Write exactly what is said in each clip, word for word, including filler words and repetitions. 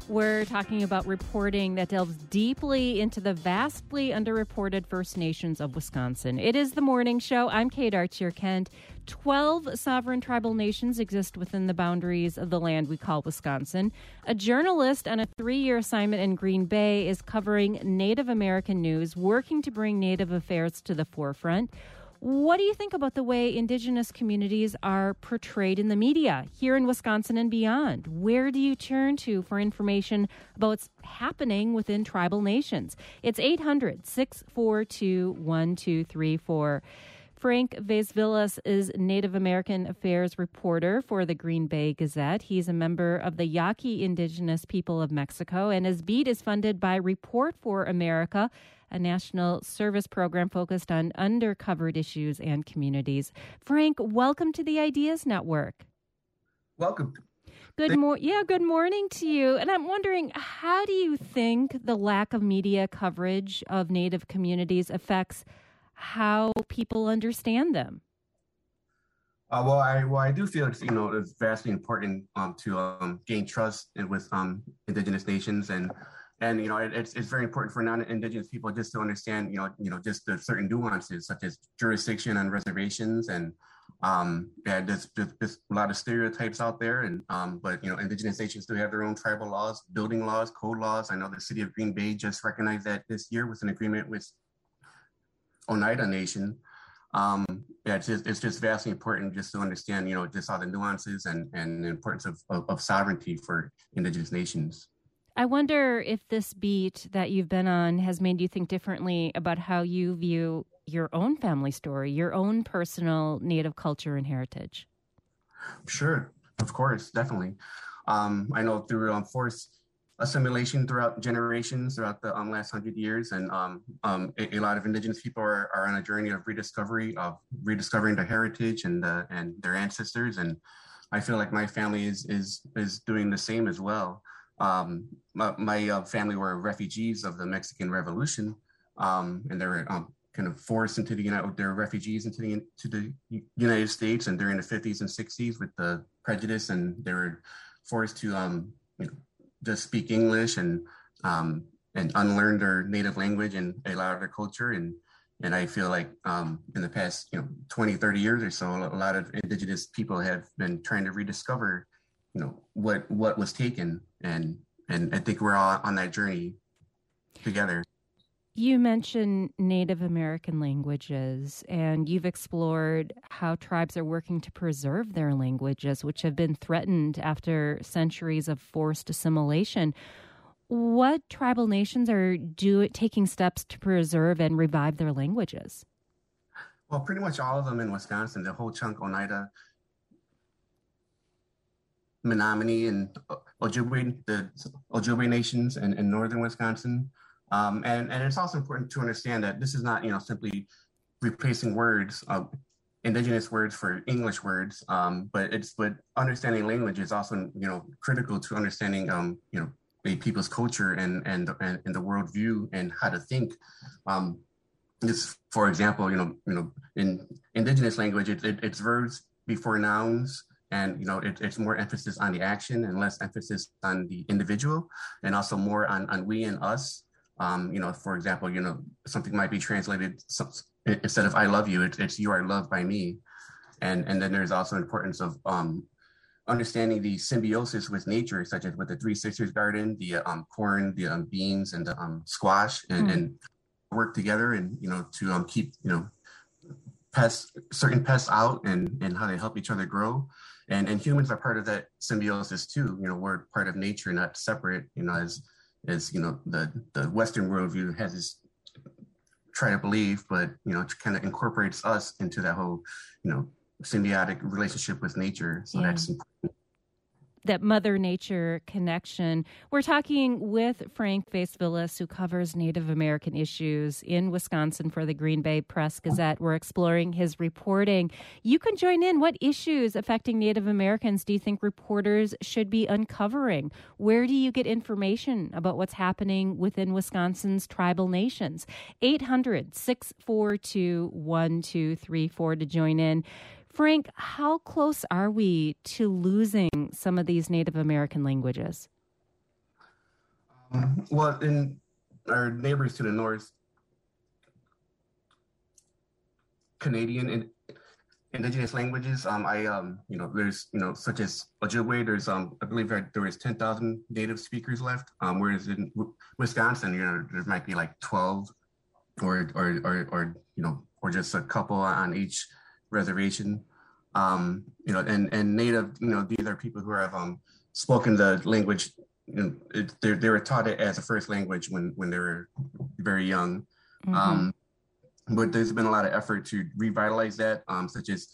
We're talking about reporting that delves deeply into the vastly underreported First Nations of Wisconsin. It is the morning show. I'm Kate Archer-Kent. Twelve sovereign tribal nations exist within the boundaries of the land we call Wisconsin. A journalist on a three-year assignment in Green Bay is covering Native American news, working to bring Native affairs to the forefront. What do you think about the way Indigenous communities are portrayed in the media here in Wisconsin and beyond? Where do you turn to for information about what's happening within tribal nations? It's eight hundred, six four two, one two three four. Frank Vaisvilas is Native American Affairs reporter for the Green Bay Gazette. He's a member of the Yaqui Indigenous People of Mexico, and his beat is funded by Report for America, a national service program focused on undercovered issues and communities. Frank, welcome to the Ideas Network. Welcome. Good mor- yeah, good morning to you. And I'm wondering, how do you think the lack of media coverage of Native communities affects how people understand them? Uh, well, I well I do feel it's you know it's vastly important um, to um, gain trust in, with um, Indigenous nations, and and you know it, it's it's very important for non-Indigenous people just to understand you know you know just the certain nuances such as jurisdiction on reservations, and um, yeah, there's, there's, there's a lot of stereotypes out there, and um, but you know Indigenous nations do have their own tribal laws, building laws, code laws. I know the city of Green Bay just recognized that this year with an agreement with Oneida Nation. Um, yeah, it's just, it's just vastly important just to understand, you know, just all the nuances and, and the importance of, of, of sovereignty for Indigenous nations. I wonder if this beat that you've been on has made you think differently about how you view your own family story, your own personal Native culture and heritage. Sure, of course, definitely. Um, I know through um, forced assimilation throughout generations, throughout the um, last hundred years. And um, um, a, a lot of Indigenous people are, are on a journey of rediscovery, of rediscovering their heritage and uh, and their ancestors. And I feel like my family is is is doing the same as well. Um, my my uh, family were refugees of the Mexican Revolution, um, and they were um, kind of forced into the United, they were refugees into the to the United States, and during the fifties and sixties with the prejudice, and they were forced to um, you know, just speak English and um, and unlearn their native language and a lot of their culture. And and I feel like um, in the past, you know, twenty, thirty years or so, a lot of Indigenous people have been trying to rediscover, you know, what what was taken. And and I think we're all on that journey together. You mentioned Native American languages, and you've explored how tribes are working to preserve their languages, which have been threatened after centuries of forced assimilation. What tribal nations are do, taking steps to preserve and revive their languages? Well, pretty much all of them in Wisconsin, the whole chunk, Oneida, Menominee, and Ojibwe, the Ojibwe nations in, in northern Wisconsin. Um, and, and it's also important to understand that this is not, you know, simply replacing words, uh, Indigenous words for English words, um, but it's but understanding language is also, you know, critical to understanding, um, you know, a people's culture and and and, and the worldview and how to think. Um, this, for example, you know, you know, in Indigenous language, it, it, it's verbs before nouns. And, you know, it, it's more emphasis on the action and less emphasis on the individual, and also more on, on we and us. Um, you know, for example, you know, something might be translated some, instead of I love you, it, it's you are loved by me. And and then there's also importance of um, understanding the symbiosis with nature, such as with the Three Sisters Garden, the um, corn, the um, beans, and the um, squash, and, mm. and work together and, you know, to um, keep, you know, pests, certain pests out, and, and how they help each other grow. And and humans are part of that symbiosis too. You know, we're part of nature, not separate, you know, as as, you know, the, the Western worldview has this try to believe, but, you know, it kind of incorporates us into that whole, you know, symbiotic relationship with nature. So yeah. That's important. That Mother Nature connection. We're talking with Frank Vaisvilas, who covers Native American issues in Wisconsin for the Green Bay Press Gazette. We're exploring his reporting. You can join in. What issues affecting Native Americans do you think reporters should be uncovering? Where do you get information about what's happening within Wisconsin's tribal nations? eight hundred, six four two, one two three four to join in. Frank, how close are we to losing some of these Native American languages? Um, well, in our neighbors to the north, Canadian and indigenous languages. Um, I, um, you know, there's, you know, such as Ojibwe. There's, um, I believe there, there is ten thousand native speakers left. Um, whereas in w- Wisconsin, you know, there might be like twelve, or, or, or, or, you know, or just a couple on each reservation. Um, you know, and and native, you know, these are people who have um spoken the language. You know, it, they they were taught it as a first language when when they were very young. Mm-hmm. Um, But there's been a lot of effort to revitalize that, um, such as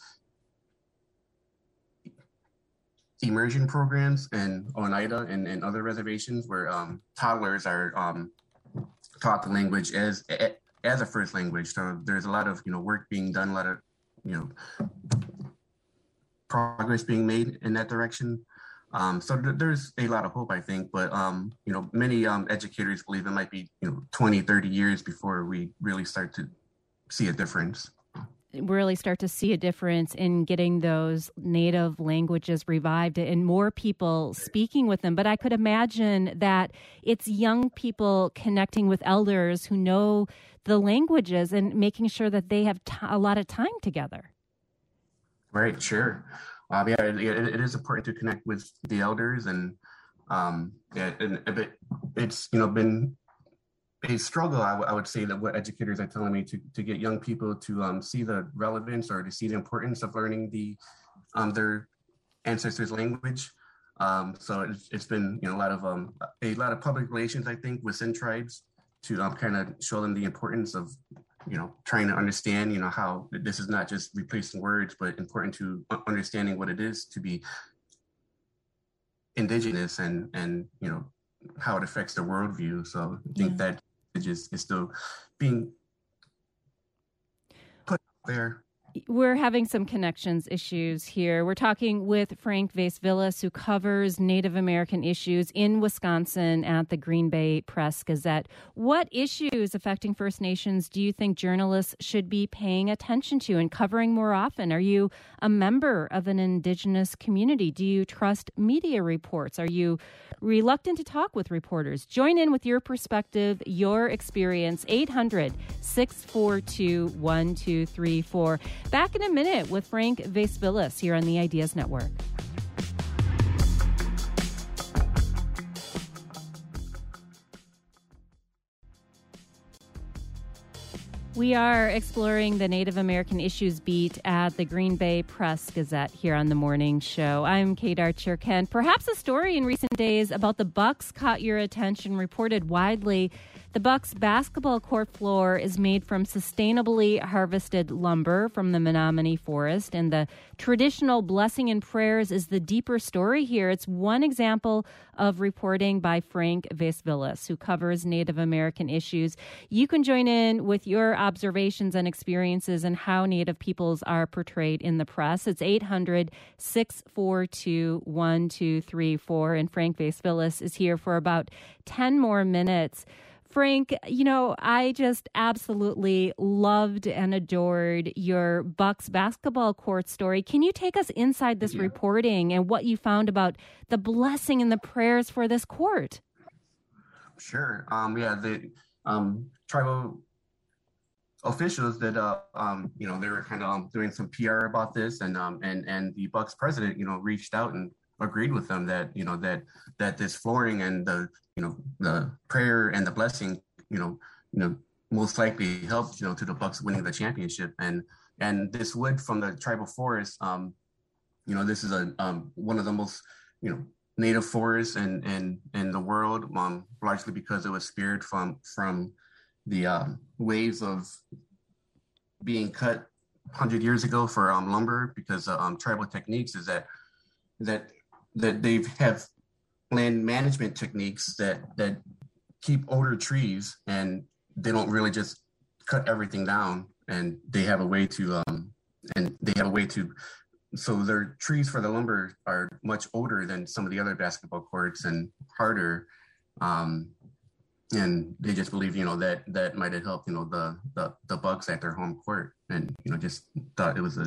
immersion programs and Oneida and, and other reservations where um, toddlers are um, taught the language as as a first language. So there's a lot of you know work being done, a lot of you know progress being made in that direction. Um, so th- there's a lot of hope, I think, but um, you know many um, educators believe it might be you know twenty, thirty years before we really start to see a difference. Really start to see a difference in getting those native languages revived and more people speaking with them. But I could imagine that it's young people connecting with elders who know the languages and making sure that they have t- a lot of time together. Right, sure. Um, yeah, it, it is important to connect with the elders, and um, yeah, and, and it's you know been a struggle, I, w- I would say, that what educators are telling me to, to get young people to um, see the relevance or to see the importance of learning the um, their ancestors' language. Um, so it's, it's been you know a lot of um, a lot of public relations, I think, within tribes to um, kind of show them the importance of you know trying to understand you know how this is not just replacing words, but important to understanding what it is to be indigenous and and you know how it affects their worldview. So I think yeah. that is, is still being put out there. We're having some connections issues here. We're talking with Frank Vace-Villas, who covers Native American issues in Wisconsin at the Green Bay Press Gazette. What issues affecting First Nations do you think journalists should be paying attention to and covering more often? Are you a member of an Indigenous community? Do you trust media reports? Are you reluctant to talk with reporters? Join in with your perspective, your experience. eight hundred, six four two, one two three four. Back in a minute with Frank Vace-Villas here on the Ideas Network. We are exploring the Native American issues beat at the Green Bay Press Gazette here on the morning show. I'm Kate Archer-Kent. Perhaps a story in recent days about the Bucks caught your attention, reported widely. The Bucks basketball court floor is made from sustainably harvested lumber from the Menominee Forest, and the traditional blessing and prayers is the deeper story here. It's one example of reporting by Frank Vace-Villas, who covers Native American issues. You can join in with your observations and experiences and how Native peoples are portrayed in the press. It's eight hundred, six four two, one two three four, and Frank Vace-Villas is here for about ten more minutes. Frank, you know, I just absolutely loved and adored your Bucks basketball court story. Can you take us inside this yeah. reporting and what you found about the blessing and the prayers for this court? Sure. Um, yeah, the um, tribal officials that, uh, um, you know, they were kind of um, doing some P R about this, and um, and and the Bucks president, you know, reached out and agreed with them that, you know, that that this flooring and the, you know, the prayer and the blessing, you know, you know, most likely helped, you know, to the Bucks winning the championship. And and this wood from the tribal forest, um, you know, this is a um, one of the most, you know, native forests in in in the world, um, largely because it was spared from from the um, waves of being cut one hundred years ago for um, lumber, because uh, um, tribal techniques is that that that they have land management techniques that that keep older trees, and they don't really just cut everything down, and they have a way to um and they have a way to so their trees for the lumber are much older than some of the other basketball courts and harder, um and they just believe, you know, that that might have helped, you know, the the the Bucks at their home court, and you know, just thought it was a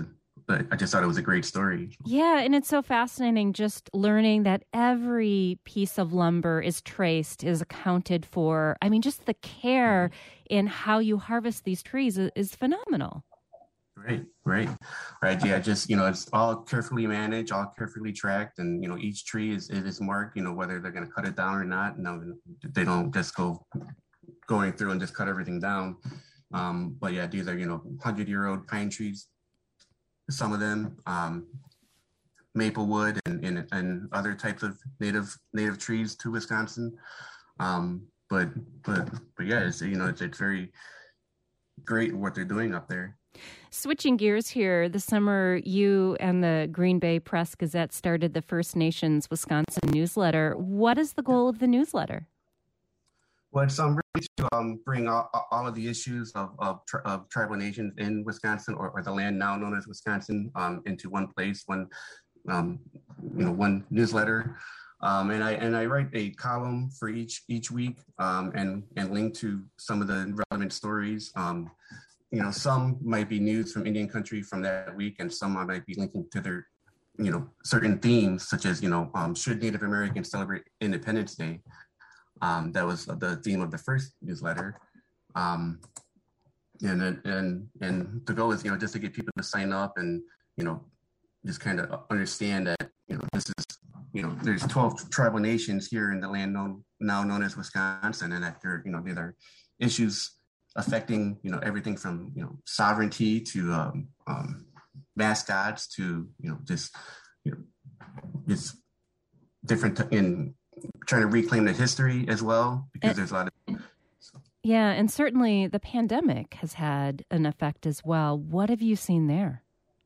but I just thought it was a great story. Yeah, and it's so fascinating just learning that every piece of lumber is traced, is accounted for. I mean, just the care in how you harvest these trees is, is phenomenal. Right, right, right. Yeah, just, you know, it's all carefully managed, all carefully tracked, and, you know, each tree is it is marked, you know, whether they're going to cut it down or not. No, they don't just go going through and just cut everything down. Um, but yeah, these are, you know, hundred-year-old pine trees, some of them, um, maple wood and, and and other types of native native trees to Wisconsin. Um, but but but yeah, it's, you know, it's it's very great what they're doing up there. Switching gears here, this summer you and the Green Bay Press Gazette started the First Nations Wisconsin newsletter. What is the goal of the newsletter? Well, it's um, really to um, bring all, all of the issues of, of, of tribal nations in Wisconsin, or, or the land now known as Wisconsin, um, into one place, one um, you know, one newsletter. Um, and I and I write a column for each each week, um, and and link to some of the relevant stories. Um, you know, some might be news from Indian country from that week, and some I might be linking to their, you know, certain themes, such as, you know, um, should Native Americans celebrate Independence Day? Um, that was the theme of the first newsletter. Um, and and and the goal is, you know, just to get people to sign up and, you know, just kind of understand that, you know, this is, you know, there's twelve tribal nations here in the land known now known as Wisconsin, and that there, you know, there are issues affecting, you know, everything from, you know, sovereignty to um, um, mascots to, you know, just, you know, just different t- in trying to reclaim the history as well, because and, there's a lot of. So. Yeah, and certainly the pandemic has had an effect as well. What have you seen there?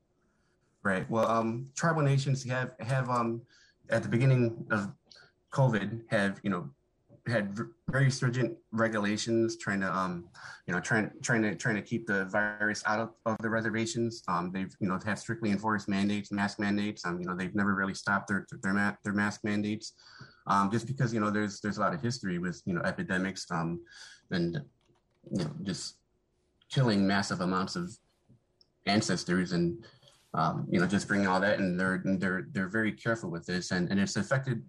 Right. Well, um, tribal nations have have um, at the beginning of COVID have, you know, had very stringent regulations trying to, um, you know, trying trying to trying to keep the virus out of, of the reservations. Um, they've, you know, have strictly enforced mandates, mask mandates. Um, you know, they've never really stopped their their ma- their mask mandates, um, just because, you know, there's there's a lot of history with, you know, epidemics, um, and, you know, just killing massive amounts of ancestors, and um, you know, just bringing all that, and they're and they're they're very careful with this, and, and it's affected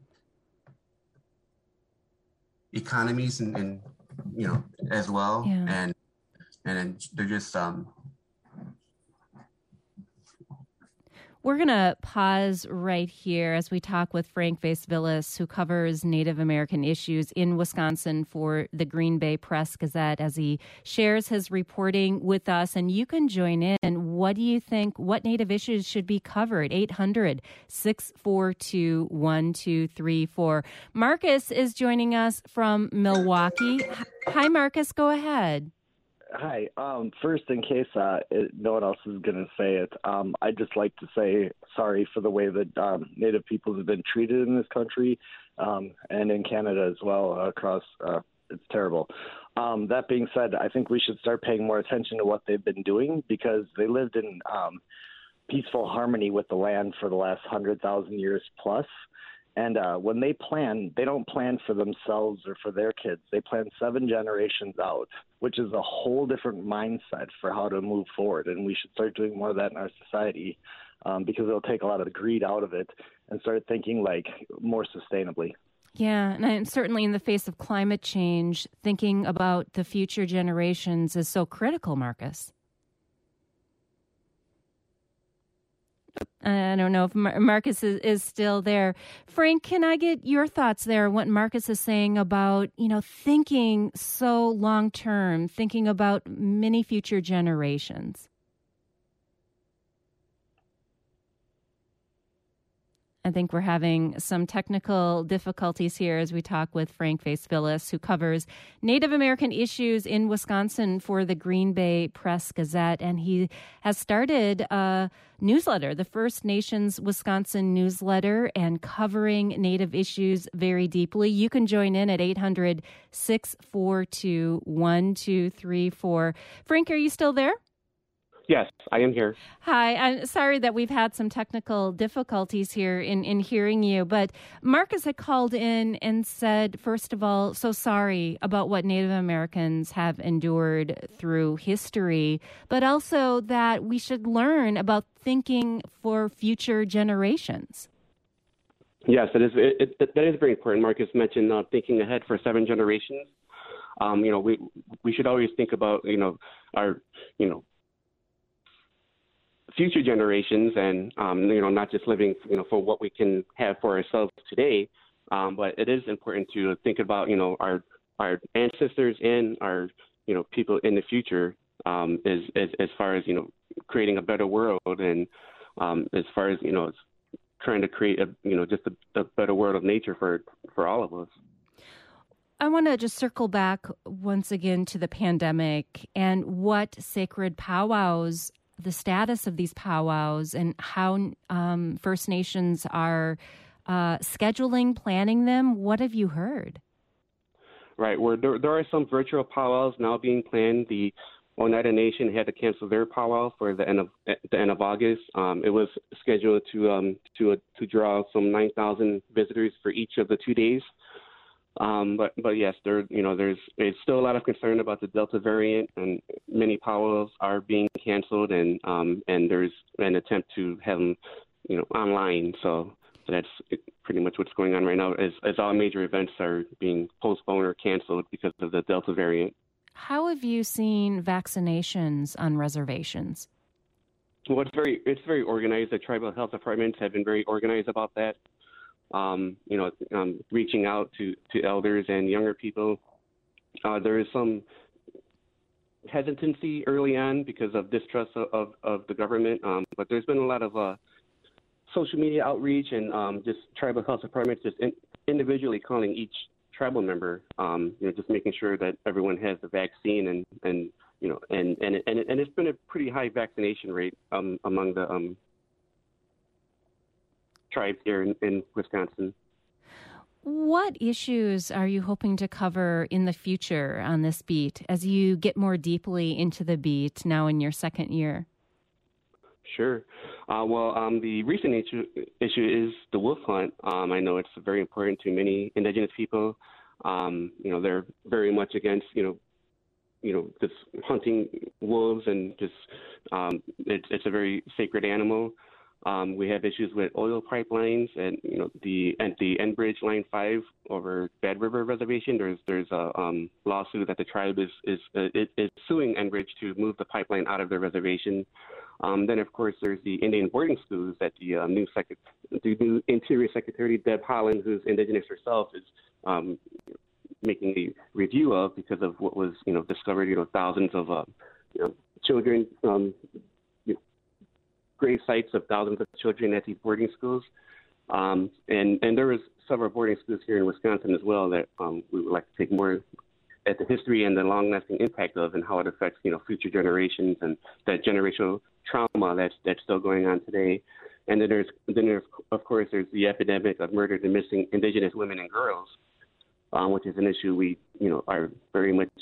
economies and, and you know, as well. Yeah. and and they're just um We're going to pause right here as we talk with Frank Vacevillis, who covers Native American issues in Wisconsin for the Green Bay Press Gazette, as he shares his reporting with us. And you can join in. What do you think? What Native issues should be covered? eight hundred, six four two, one two three four. Marcus is joining us from Milwaukee. Hi, Marcus. Go ahead. Hi. Um, first, in case uh, it, no one else is going to say it, um, I'd just like to say sorry for the way that um, Native peoples have been treated in this country, um, and in Canada as well. Uh, across, uh, it's terrible. Um, that being said, I think we should start paying more attention to what they've been doing, because they lived in um, peaceful harmony with the land for the last hundred thousand years plus. And uh, when they plan, they don't plan for themselves or for their kids. They plan seven generations out, which is a whole different mindset for how to move forward. And we should start doing more of that in our society, um, because it'll take a lot of the greed out of it and start thinking like more sustainably. Yeah, and certainly in the face of climate change, thinking about the future generations is so critical, Marcus. I don't know if Mar- Marcus is, is still there. Frank, can I get your thoughts there? What Marcus is saying about, you know, thinking so long term, thinking about many future generations. I think we're having some technical difficulties here as we talk with Frank Vacevillis, who covers Native American issues in Wisconsin for the Green Bay Press Gazette. And he has started a newsletter, the First Nations Wisconsin newsletter, and covering Native issues very deeply. You can join in at eight hundred, six four two, one two three four. Frank, are you still there? Yes, I am here. Hi, I'm sorry that we've had some technical difficulties here in, in hearing you, but Marcus had called in and said, first of all, so sorry about what Native Americans have endured through history, but also that we should learn about thinking for future generations. Yes, it is. It, it, that is very important. Marcus mentioned uh, thinking ahead for seven generations. Um, you know, we we should always think about, you know, our, you know, future generations, and um, you know, not just living, you know, for what we can have for ourselves today, um, but it is important to think about, you know, our our ancestors and our, you know, people in the future, um, as, as as far as, you know, creating a better world, and um, as far as, you know, trying to create a, you know, just a, a better world of nature for for all of us. I want to just circle back once again to the pandemic and what sacred powwows, the status of these powwows, and how um, First Nations are uh, scheduling, planning them. What have you heard? Right. Well, there, there are some virtual powwows now being planned. The Oneida Nation had to cancel their powwow for the end of the end of August. Um, it was scheduled to um, to uh, to draw some nine thousand visitors for each of the two days. Um, but but yes, there you know there's there's still a lot of concern about the Delta variant, and many powwows are being canceled, and um, and there's an attempt to have them, you know, online. So, so that's pretty much what's going on right now. As as all major events are being postponed or canceled because of the Delta variant. How have you seen vaccinations on reservations? Well, it's very it's very organized. The tribal health departments have been very organized about that. Um, you know, um, reaching out to, to elders and younger people. Uh, there is some hesitancy early on because of distrust of, of, of the government, um, but there's been a lot of uh, social media outreach, and um, just tribal health departments just in, individually calling each tribal member, um, you know, just making sure that everyone has the vaccine, and, and you know, and, and, and, and it's been a pretty high vaccination rate um, among the um, tribes here in, in Wisconsin. What issues are you hoping to cover in the future on this beat as you get more deeply into the beat now in your second year? Sure. Uh, well, um, the recent issue, issue is the wolf hunt. Um, I know it's very important to many Indigenous people. Um, you know, they're very much against, you know, you know, just hunting wolves, and just um, it's it's a very sacred animal. Um, we have issues with oil pipelines, and you know the and the Enbridge Line Five over Bad River Reservation. There's there's a um, lawsuit that the tribe is is, uh, is is suing Enbridge to move the pipeline out of their reservation. Um, then of course there's the Indian boarding schools that the uh, new Secret the new Interior Secretary Deb Haaland, who's Indigenous herself, is um, making a review of because of what was you know discovered. You know thousands of uh, you know, children. Um, grave sites of thousands of children at these boarding schools. Um, and, and there was several boarding schools here in Wisconsin as well that um, we would like to take more at the history and the long-lasting impact of, and how it affects, you know, future generations, and that generational trauma that's that's still going on today. And then there's, then there's, of course, there's the epidemic of murdered and missing Indigenous women and girls, um, which is an issue we, you know, are very much.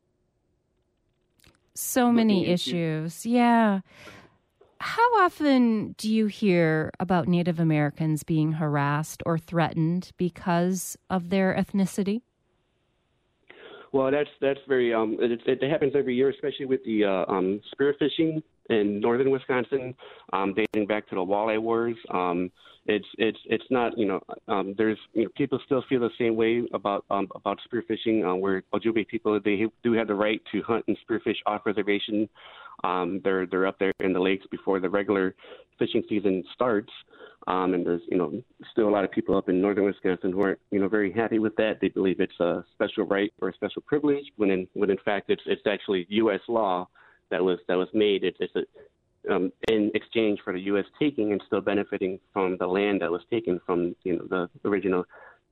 So many issues. Yeah. How often do you hear about Native Americans being harassed or threatened because of their ethnicity? Well, that's that's very um, it, it happens every year, especially with the uh, um, spearfishing in northern Wisconsin, um, dating back to the Walleye Wars. Um, it's it's it's not you know um, there's you know people still feel the same way about um, about spearfishing, uh, where Ojibwe people, they do have the right to hunt and spearfish off reservation. Um, they're they're up there in the lakes before the regular fishing season starts, um, and there's you know still a lot of people up in northern Wisconsin who aren't you know very happy with that. They believe it's a special right or a special privilege, when in when in fact it's it's actually U S law that was that was made. It's, it's a, um, in exchange for the U S taking and still benefiting from the land that was taken from you know the original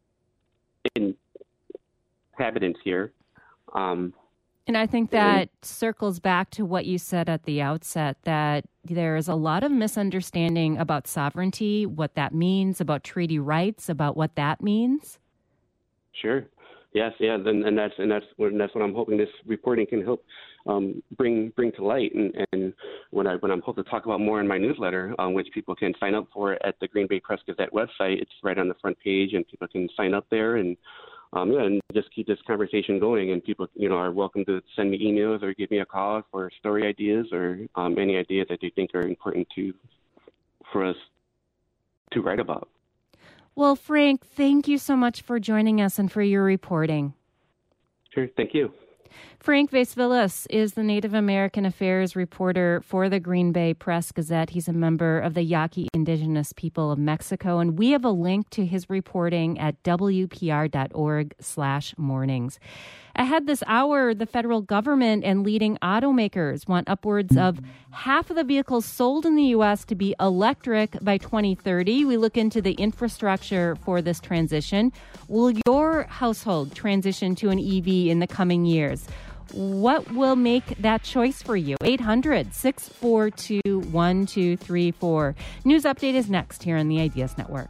inhabitants here. Um, And I think that circles back to what you said at the outset, that there is a lot of misunderstanding about sovereignty, what that means, about treaty rights, about what that means. Sure. Yes. Yeah. And, and that's and that's what and that's what I'm hoping this reporting can help um, bring bring to light. And, and when I when I'm hoping to talk about more in my newsletter, um, which people can sign up for at the Green Bay Press Gazette website, it's right on the front page, and people can sign up there and um, yeah, and just keep this conversation going. And people, you know, are welcome to send me emails or give me a call for story ideas or um, any ideas that they think are important to for us to write about. Well, Frank, thank you so much for joining us and for your reporting. Sure, thank you. Frank Vaisvilas is the Native American Affairs reporter for the Green Bay Press Gazette. He's a member of the Yaqui Indigenous People of Mexico, and we have a link to his reporting at W P R dot org slash mornings. Ahead this hour, the federal government and leading automakers want upwards of half of the vehicles sold in the U S to be electric by twenty thirty. We look into the infrastructure for this transition. Will your household transition to an E V in the coming years? What will make that choice for you? eight hundred, six four two, one two three four. News Update is next here on the Ideas Network.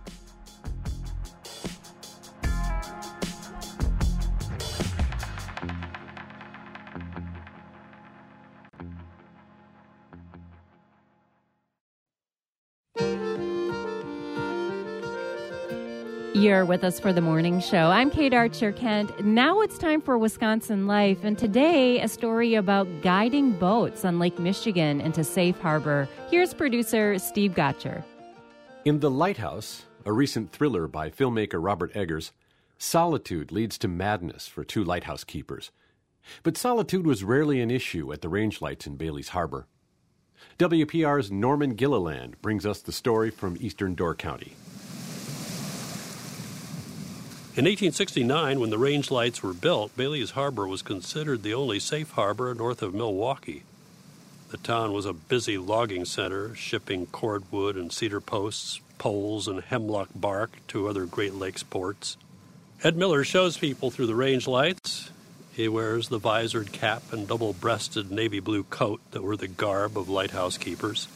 You're with us for the morning show. I'm Kate Archer-Kent. Now it's time for Wisconsin Life, and today a story about guiding boats on Lake Michigan into safe harbor. Here's producer Steve Gotcher. In The Lighthouse, a recent thriller by filmmaker Robert Eggers, solitude leads to madness for two lighthouse keepers. But solitude was rarely an issue at the range lights in Bailey's Harbor. W P R's Norman Gilliland brings us the story from eastern Door County. In eighteen sixty-nine, when the range lights were built, Bailey's Harbor was considered the only safe harbor north of Milwaukee. The town was a busy logging center, shipping cordwood and cedar posts, poles, and hemlock bark to other Great Lakes ports. Ed Miller shows people through the range lights. He wears the visored cap and double-breasted navy blue coat that were the garb of lighthouse keepers.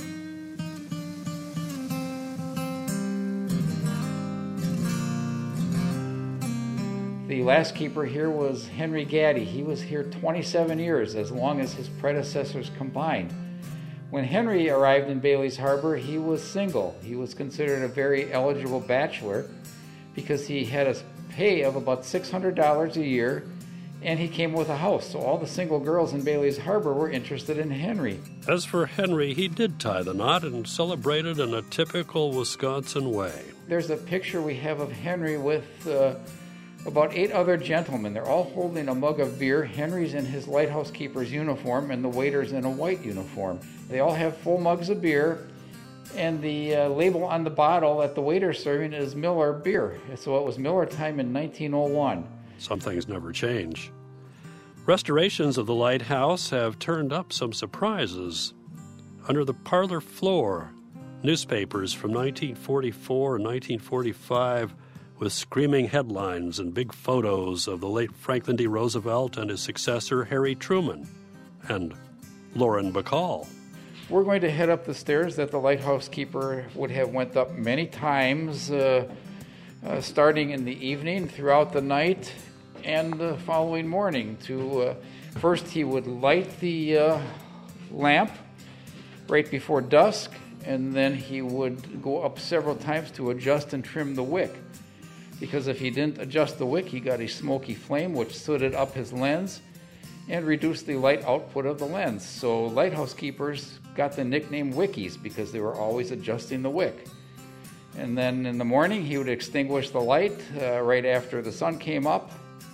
The last keeper here was Henry Gaddy. He was here twenty-seven years, as long as his predecessors combined. When Henry arrived in Bailey's Harbor, he was single. He was considered a very eligible bachelor because he had a pay of about six hundred dollars a year, and he came with a house. So all the single girls in Bailey's Harbor were interested in Henry. As for Henry, he did tie the knot and celebrated in a typical Wisconsin way. There's a picture we have of Henry with uh, about eight other gentlemen. They're all holding a mug of beer. Henry's in his lighthouse keeper's uniform, and the waiter's in a white uniform. They all have full mugs of beer, and the uh, label on the bottle that the waiter's serving is Miller beer. So it was Miller time in nineteen oh one. Some things never change. Restorations of the lighthouse have turned up some surprises. Under the parlor floor, newspapers from nineteen forty-four and nineteen forty-five with screaming headlines and big photos of the late Franklin D. Roosevelt and his successor, Harry Truman, and Lauren Bacall. We're going to head up the stairs that the lighthouse keeper would have went up many times, uh, uh, starting in the evening, throughout the night, and the following morning. To uh, first, he would light the uh, lamp right before dusk, and then he would go up several times to adjust and trim the wick. Because if he didn't adjust the wick, he got a smoky flame which sooted up his lens and reduced the light output of the lens. So lighthouse keepers got the nickname Wickies because they were always adjusting the wick. And then in the morning, he would extinguish the light uh, right after the sun came up.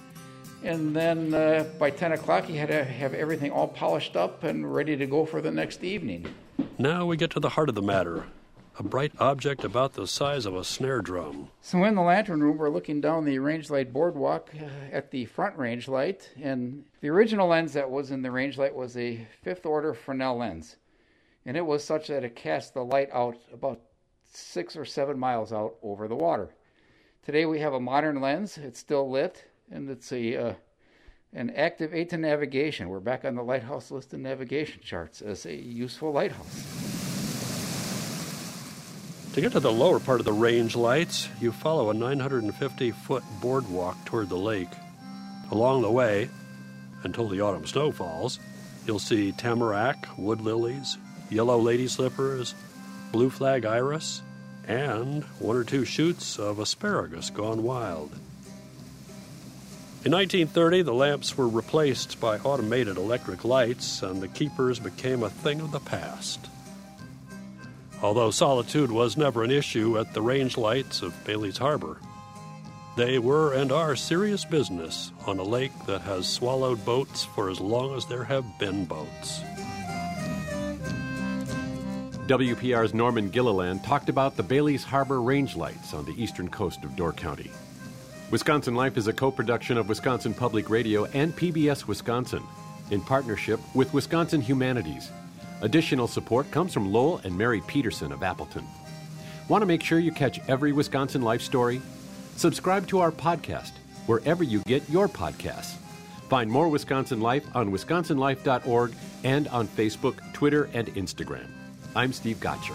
And then uh, by ten o'clock, he had to have everything all polished up and ready to go for the next evening. Now we get to the heart of the matter. A bright object about the size of a snare drum. So in the lantern room, we're looking down the range light boardwalk uh, at the front range light. And the original lens that was in the range light was a fifth order Fresnel lens. And it was such that it cast the light out about six or seven miles out over the water. Today we have a modern lens. It's still lit, and it's a uh, an active aid to navigation. We're back on the lighthouse list in navigation charts as a useful lighthouse. To get to the lower part of the range lights, you follow a nine hundred fifty foot boardwalk toward the lake. Along the way, until the autumn snow falls, You'll see tamarack, wood lilies, yellow lady slippers, blue flag iris, and one or two shoots of asparagus gone wild. In nineteen thirty, the lamps were replaced by automated electric lights, and the keepers became a thing of the past. Although solitude was never an issue at the range lights of Bailey's Harbor, they were and are serious business on a lake that has swallowed boats for as long as there have been boats. W P R's Norman Gilliland talked about the Bailey's Harbor range lights on the eastern coast of Door County. Wisconsin Life is a co-production of Wisconsin Public Radio and P B S Wisconsin in partnership with Wisconsin Humanities. Additional support comes from Lowell and Mary Peterson of Appleton. Want to make sure you catch every Wisconsin Life story? Subscribe to our podcast wherever you get your podcasts. Find more Wisconsin Life on wisconsin life dot org and on Facebook, Twitter, and Instagram. I'm Steve Gotcher.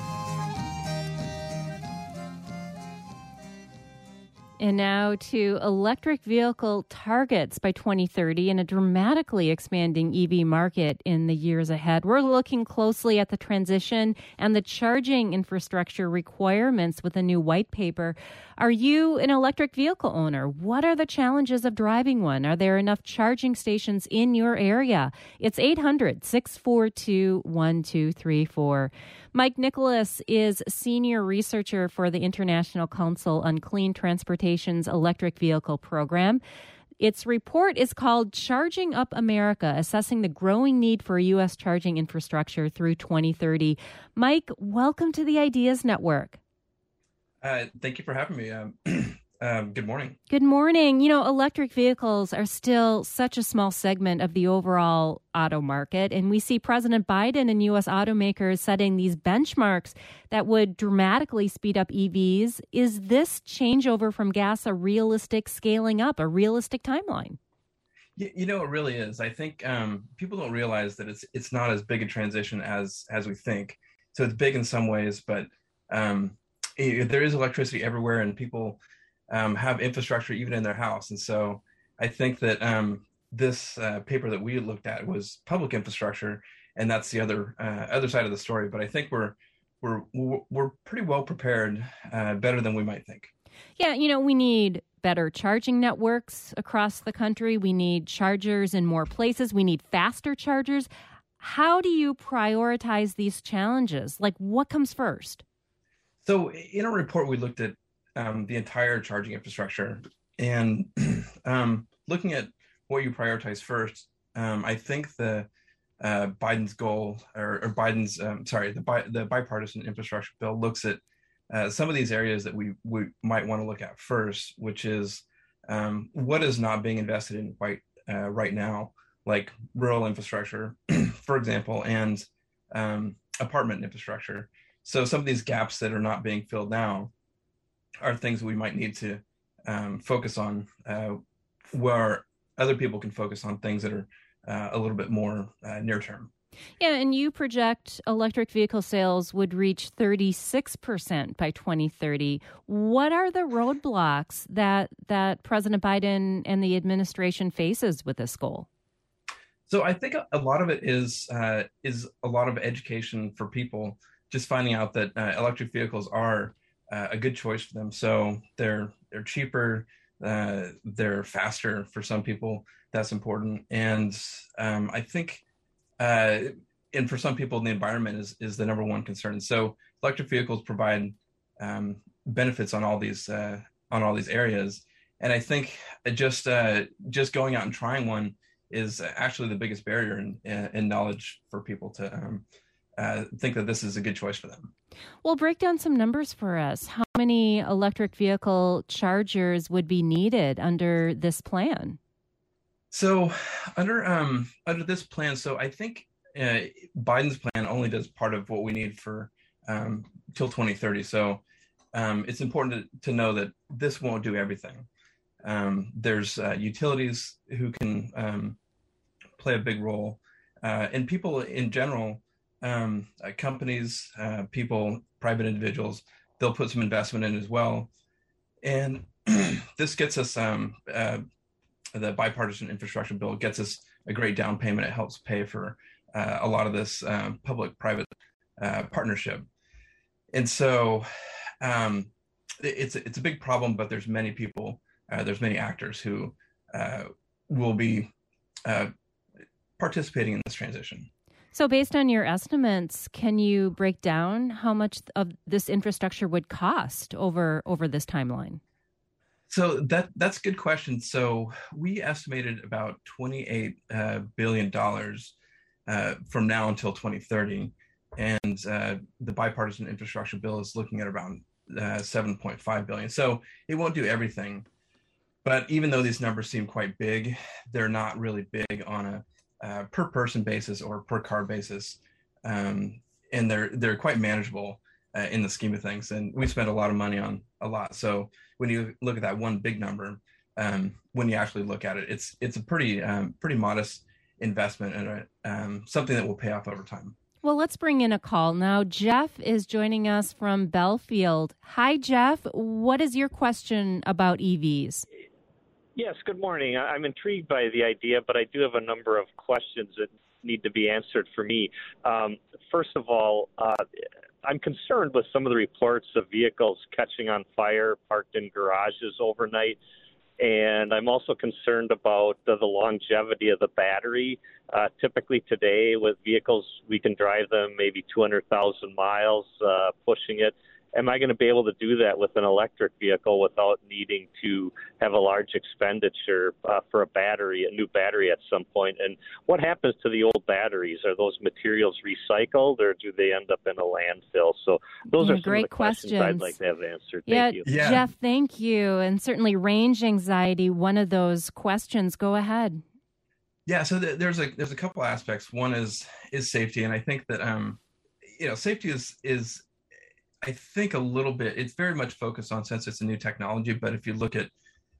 And now to electric vehicle targets by twenty thirty and a dramatically expanding E V market in the years ahead. We're looking closely at the transition and the charging infrastructure requirements with a new white paper. Are you an electric vehicle owner? What are the challenges of driving one? Are there enough charging stations in your area? It's eight hundred, six four two, one two three four. Mike Nicholas is senior researcher for the International Council on Clean Transportation's electric vehicle program. Its report is called Charging Up America, Assessing the Growing Need for U S Charging Infrastructure Through twenty thirty. Mike, welcome to the Ideas Network. Uh, thank you for having me. Um, um, good morning. Good morning. You know, electric vehicles are still such a small segment of the overall auto market, and we see President Biden and U S automakers setting these benchmarks that would dramatically speed up E Vs. Is this changeover from gas a realistic scaling up, a realistic timeline? You, you know, it really is. I think um, people don't realize that it's it's not as big a transition as as we think. So it's big in some ways, but um, it, there is electricity everywhere, and people um, have infrastructure even in their house. And so I think that um, this uh, paper that we looked at was public infrastructure, and that's the other uh, other side of the story. But I think we're we're we're pretty well prepared, uh, better than we might think. Yeah, you know, we need better charging networks across the country. We need chargers in more places. We need faster chargers. How do you prioritize these challenges? Like, what comes first? So in our report, we looked at um, the entire charging infrastructure, and um, looking at what you prioritize first, um, I think the uh, Biden's goal, or, or Biden's, um, sorry, the, bi- the bipartisan infrastructure bill looks at uh, some of these areas that we, we might want to look at first, which is um, what is not being invested in quite uh, right now, like rural infrastructure, for example, and um, apartment infrastructure. So some of these gaps that are not being filled now are things we might need to um, focus on, uh, where other people can focus on things that are uh, a little bit more uh, near term. Yeah, and you project electric vehicle sales would reach thirty-six percent by twenty thirty. What are the roadblocks that that President Biden and the administration faces with this goal? So I think a lot of it is uh, is a lot of education for people, just finding out that uh, electric vehicles are uh, a good choice for them. So they're they're cheaper, uh, they're faster for some people. That's important, and um, I think, uh, and for some people, the environment is is the number one concern. So electric vehicles provide um, benefits on all these uh, on all these areas, and I think just uh, just going out and trying one is actually the biggest barrier in, in knowledge for people to um, uh, think that this is a good choice for them. Well, break down some numbers for us. How many electric vehicle chargers would be needed under this plan? So under um, under this plan, so I think uh, Biden's plan only does part of what we need for um, till twenty thirty. So um, it's important to, to know that this won't do everything. Um, there's uh, utilities who can um, play a big role, uh, and people in general, um, uh, companies, uh, people, private individuals, they'll put some investment in as well. And this gets us, um, uh, the bipartisan infrastructure bill gets us a great down payment. It helps pay for uh, a lot of this um, public-private uh, partnership. And so um, it's it's a big problem, but there's many people, uh, there's many actors who uh, will be uh, participating in this transition. So based on your estimates, can you break down how much of this infrastructure would cost over over this timeline? So that that's a good question. So we estimated about twenty-eight uh, billion dollars uh, from now until twenty thirty. And uh, the bipartisan infrastructure bill is looking at around uh, seven point five billion. So it won't do everything. But even though these numbers seem quite big, they're not really big on a uh, per person basis or per car basis. Um, and they're they're quite manageable uh, in the scheme of things. And we spend a lot of money on a lot. So when you look at that one big number, um, when you actually look at it, it's it's a pretty um, pretty modest investment and a, um, something that will pay off over time. Well, let's bring in a call now. Jeff is joining us from Belfield. Hi, Jeff. What is your question about E Vs? Yes, good morning. I'm intrigued by the idea, but I do have a number of questions that need to be answered for me. Um, first of all, uh, I'm concerned with some of the reports of vehicles catching on fire parked in garages overnight. And I'm also concerned about the, the longevity of the battery. Uh, typically today with vehicles, we can drive them maybe two hundred thousand miles, uh, pushing it. Am I going to be able to do that with an electric vehicle without needing to have a large expenditure uh, for a battery, a new battery at some point? And what happens to the old batteries? Are those materials recycled or do they end up in a landfill? So those yeah, are some great of the questions, questions I'd like to have answered. Yeah, thank you. Yeah. Jeff, thank you. And certainly range anxiety, one of those questions. Go ahead. Yeah, so th- there's a there's a couple aspects. One is is safety, and I think that um, you know, safety is is I think a little bit, it's very much focused on since it's a new technology, but if you look at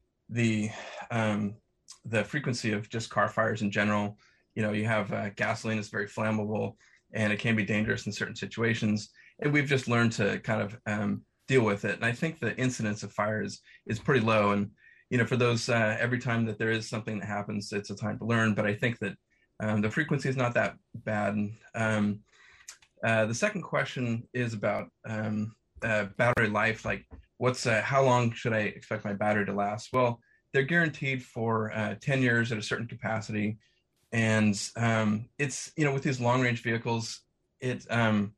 the um, the frequency of just car fires in general, you know, you have uh, gasoline is very flammable and it can be dangerous in certain situations. And we've just learned to kind of um, deal with it. And I think the incidence of fires is pretty low. And, you know, for those, uh, every time that there is something that happens, it's a time to learn. But I think that um, the frequency is not that bad. Um, Uh, the second question is about um, uh, battery life. Like, what's uh, how long should I expect my battery to last? Well, they're guaranteed for uh, ten years at a certain capacity, and um, it's you know with these long range vehicles, it um,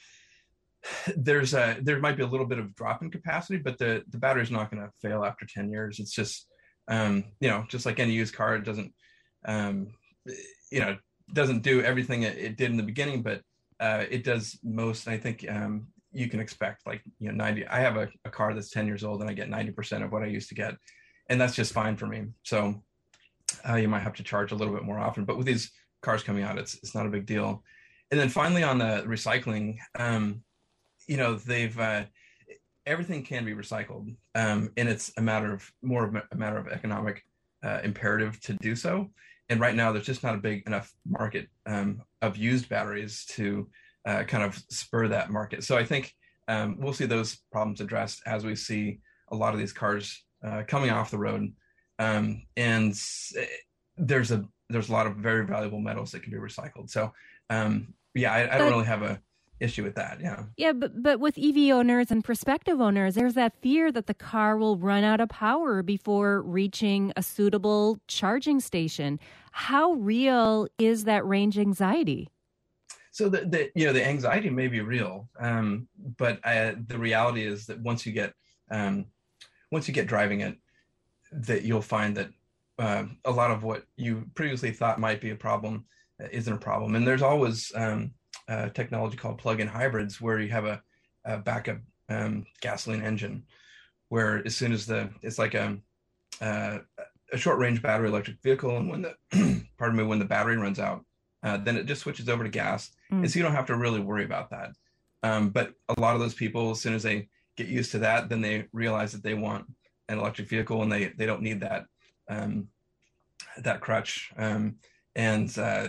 there's a there might be a little bit of drop in capacity, but the the battery's not going to fail after ten years. It's just um, you know just like any used car, it doesn't um, you know doesn't do everything it, it did in the beginning, but Uh, it does most. I think um, you can expect like, you know, ninety. I have a, a car that's ten years old and I get ninety percent of what I used to get. And that's just fine for me. So uh, you might have to charge a little bit more often. But with these cars coming out, it's it's not a big deal. And then finally on the recycling, um, you know, they've uh, everything can be recycled. Um, and it's a matter of more of a matter of economic uh, imperative to do so. And right now, there's just not a big enough market um, of used batteries to uh, kind of spur that market. So I think um, we'll see those problems addressed as we see a lot of these cars uh, coming off the road. Um, and there's a there's a lot of very valuable metals that can be recycled. So um, yeah, I, I don't really have a issue with that. Yeah. Yeah, but but with E V owners and prospective owners, there's that fear that the car will run out of power before reaching a suitable charging station. How real is that range anxiety? So the, the you know the anxiety may be real, um, but uh, the reality is that once you get um, once you get driving it, that you'll find that uh, a lot of what you previously thought might be a problem isn't a problem. And there's always um, Uh, technology called plug-in hybrids, where you have a, a backup um, gasoline engine, where as soon as the it's like a uh, a short-range battery electric vehicle, and when the pardon me when the battery runs out, uh, then it just switches over to gas, mm. and so you don't have to really worry about that. Um, but a lot of those people, as soon as they get used to that, then they realize that they want an electric vehicle, and they they don't need that um, that crutch, um, and uh,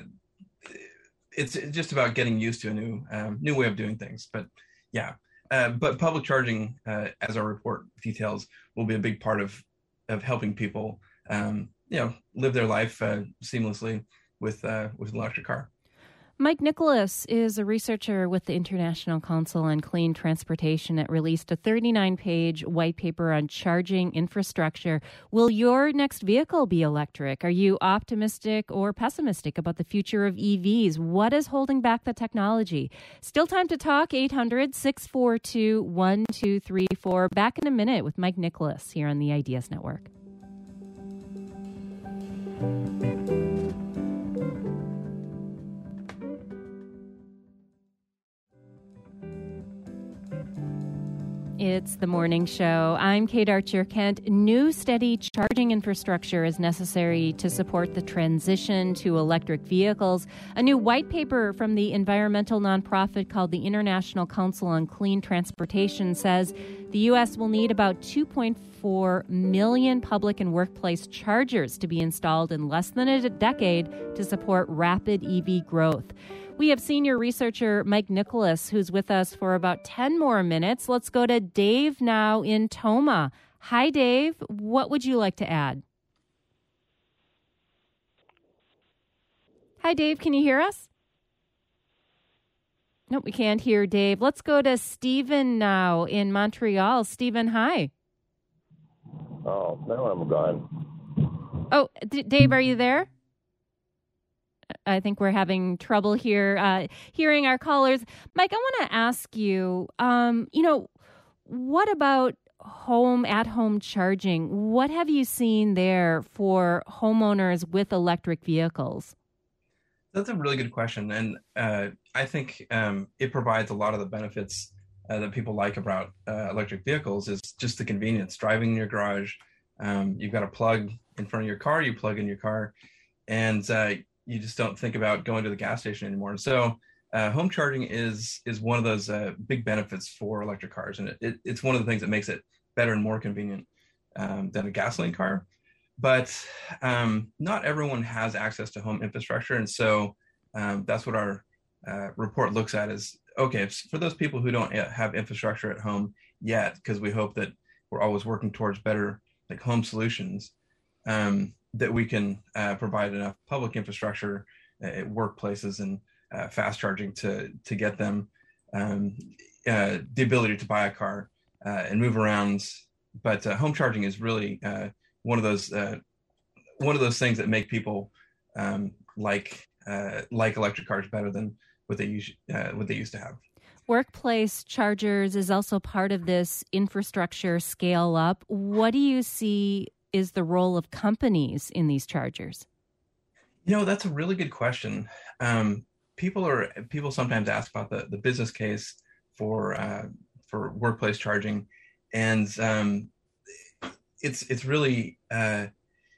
it's just about getting used to a new um, new way of doing things. But yeah, uh, but public charging, uh, as our report details, will be a big part of of helping people, um, you know, live their life uh, seamlessly with uh, with an electric car. Mike Nicholas is a researcher with the International Council on Clean Transportation that released a thirty-nine page white paper on charging infrastructure. Will your next vehicle be electric? Are you optimistic or pessimistic about the future of E Vs? What is holding back the technology? Still time to talk. eight hundred, six four two, one two three four. Back in a minute with Mike Nicholas here on the Ideas Network. It's the morning show. I'm Kate Archer-Kent. New steady charging infrastructure is necessary to support the transition to electric vehicles. A new white paper from the environmental nonprofit called the International Council on Clean Transportation says the U S will need about two point four million public and workplace chargers to be installed in less than a decade to support rapid E V growth. We have senior researcher Mike Nicholas, who's with us for about ten more minutes. Let's go to Dave now in Tomah. Hi, Dave. What would you like to add? Hi, Dave. Can you hear us? Nope, we can't hear Dave. Let's go to Stephen now in Montreal. Stephen, hi. Oh, now I'm gone. Oh, D- Dave, are you there? I think we're having trouble here uh, hearing our callers. Mike, I want to ask you, um, you know, what about home, at-home charging? What have you seen there for homeowners with electric vehicles? That's a really good question. And uh, I think um, it provides a lot of the benefits uh, that people like about uh, electric vehicles is just the convenience. Driving in your garage, um, you've got a plug in front of your car, you plug in your car, and uh, you just don't think about going to the gas station anymore. And so uh, home charging is is one of those uh, big benefits for electric cars. And it, it, it's one of the things that makes it better and more convenient um, than a gasoline car. But um, not everyone has access to home infrastructure. And so um, that's what our uh, report looks at is, okay, for those people who don't have infrastructure at home yet, because we hope that we're always working towards better like home solutions, um, that we can uh, provide enough public infrastructure at workplaces and uh, fast charging to to get them um, uh, the ability to buy a car uh, and move around. But uh, home charging is really uh, one of those uh, one of those things that make people um, like uh, like electric cars better than what they use uh, what they used to have. Workplace chargers is also part of this infrastructure scale up. What do you see is the role of companies in these chargers? You know, that's a really good question. Um, people are people sometimes ask about the, the business case for uh, for workplace charging, and um, it's it's really uh,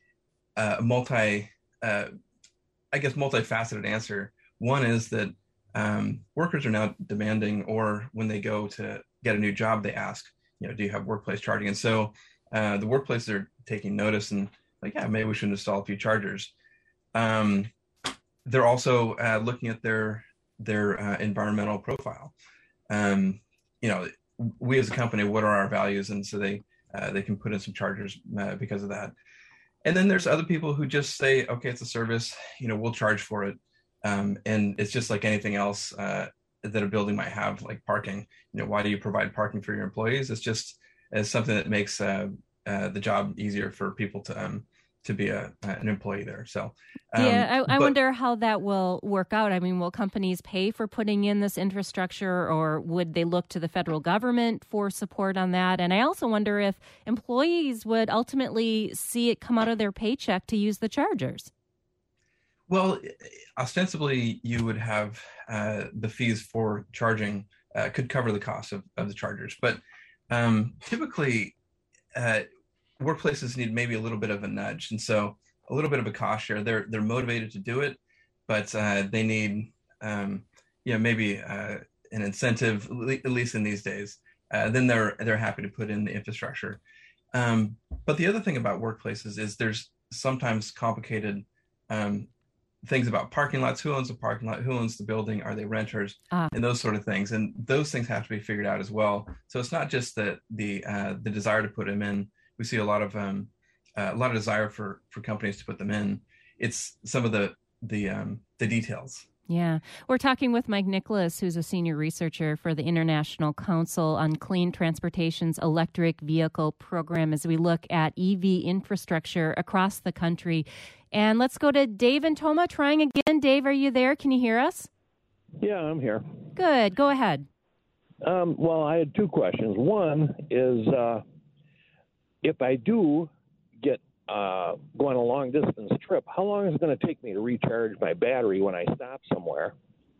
a multi, uh, I guess, multifaceted answer. One is that um, workers are now demanding, or when they go to get a new job, they ask, you know, do you have workplace charging? And so uh, the workplaces are taking notice and like, yeah, maybe we should install a few chargers. Um, they're also uh, looking at their their uh, environmental profile. Um, you know, we as a company, what are our values? And so they uh, they can put in some chargers uh, because of that. And then there's other people who just say, okay, it's a service, you know, we'll charge for it. Um, and it's just like anything else uh, that a building might have, like parking. You know, why do you provide parking for your employees? It's just as something that makes uh, uh, the job easier for people to um, to be a, an employee there. So um, yeah, I, I but, wonder how that will work out. I mean, will companies pay for putting in this infrastructure, or would they look to the federal government for support on that? And I also wonder if employees would ultimately see it come out of their paycheck to use the chargers. Well, ostensibly, you would have uh, the fees for charging uh, could cover the cost of, of the chargers. But um, typically, uh, workplaces need maybe a little bit of a nudge. And so a little bit of a cost share. They're they're motivated to do it, but uh, they need, um, you know, maybe uh, an incentive, at least in these days. Uh, then they're they're happy to put in the infrastructure. Um, but the other thing about workplaces is there's sometimes complicated um, things about parking lots. Who owns the parking lot? Who owns the building? Are they renters? Ah. And those sort of things. And those things have to be figured out as well. So it's not just that the uh, the desire to put them in. We see a lot of um, uh, a lot of desire for for companies to put them in. It's some of the the um, the details. Yeah. We're talking with Mike Nicholas, who's a senior researcher for the International Council on Clean Transportation's electric vehicle program, as we look at E V infrastructure across the country. And let's go to Dave and Toma. Trying again. Dave, are you there? Can you hear us? Yeah, I'm here. Good. Go ahead. Um, well, I had two questions. One is uh, if I do get uh, go on a long distance trip, how long is it going to take me to recharge my battery when I stop somewhere?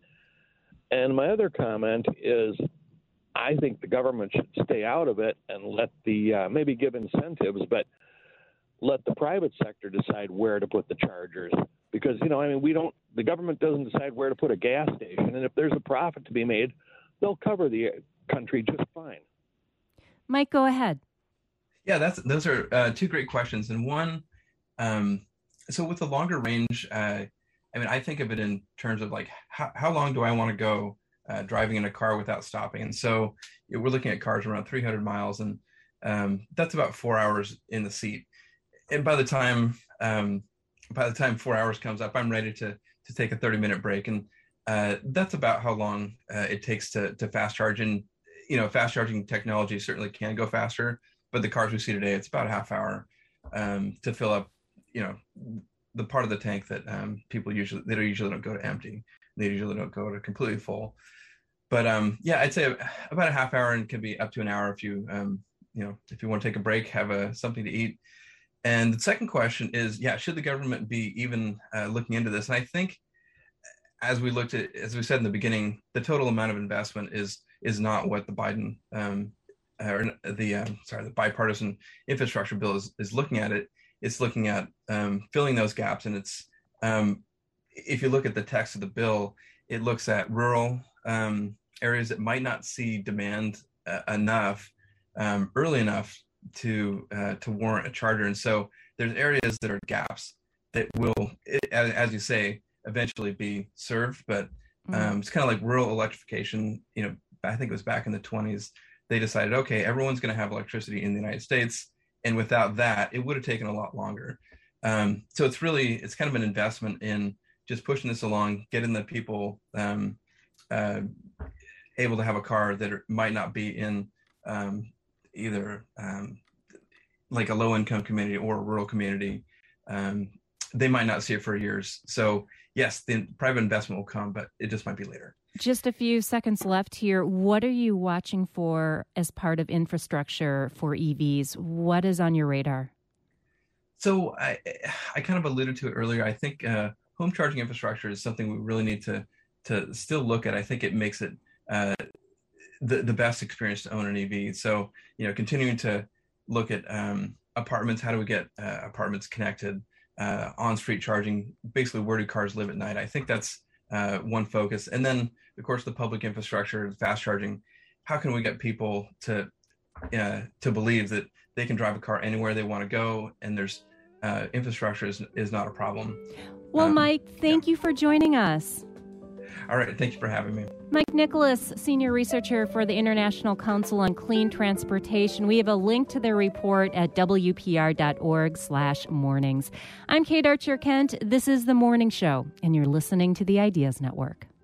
And my other comment is I think the government should stay out of it and let the uh, maybe give incentives, but let the private sector decide where to put the chargers. Because, you know, I mean, we don't, the government doesn't decide where to put a gas station. And if there's a profit to be made, they'll cover the country just fine. Mike, go ahead. Yeah, that's those are uh, two great questions. And one, um, so with the longer range, uh, I mean, I think of it in terms of like, how, how long do I want to go uh, driving in a car without stopping? And so you know, we're looking at cars around three hundred miles, and um, that's about four hours in the seat. And by the time um, by the time four hours comes up, I'm ready to to take a thirty minute break, and uh, that's about how long uh, it takes to to fast charge. And you know, fast charging technology certainly can go faster, but the cars we see today, it's about a half hour um, to fill up, you know, the part of the tank that um, people usually they don't usually don't go to empty. They usually don't go to completely full. But um, yeah, I'd say about a half hour, and can be up to an hour if you um, you know if you want to take a break, have a something to eat. And the second question is, yeah, should the government be even uh, looking into this? And I think, as we looked at, as we said in the beginning, the total amount of investment is is not what the Biden um, or the um, sorry the bipartisan infrastructure bill is is looking at. It it's looking at um, filling those gaps, and it's um, if you look at the text of the bill, it looks at rural um, areas that might not see demand uh, enough um, early enough to uh, to warrant a charger. And so there's areas that are gaps that will, as you say, eventually be served. But um, mm. it's kind of like rural electrification. You know, I think it was back in the twenties, they decided, okay, everyone's going to have electricity in the United States. And without that, it would have taken a lot longer. Um, so it's really, it's kind of an investment in just pushing this along, getting the people um, uh, able to have a car that are, might not be in um, either um, like a low-income community or a rural community. Um, they might not see it for years. So yes, the private investment will come, but it just might be later. Just a few seconds left here. What are you watching for as part of infrastructure for E Vs? What is on your radar? So I, I kind of alluded to it earlier. I think uh, home charging infrastructure is something we really need to to still look at. I think it makes it uh, the the best experience to own an E V. So you know, continuing to look at um, apartments. How do we get uh, apartments connected? Uh, on-street charging. Basically, where do cars live at night? I think that's uh, one focus. And then, of course, the public infrastructure, fast charging. How can we get people to uh, to believe that they can drive a car anywhere they want to go, and there's uh, infrastructure is, is not a problem. Well, um, Mike, thank yeah. you for joining us. All right. Thank you for having me. Mike Nicholas, senior researcher for the International Council on Clean Transportation. We have a link to their report at W P R dot org slash mornings. I'm Kate Archer-Kent. This is The Morning Show, and you're listening to the Ideas Network.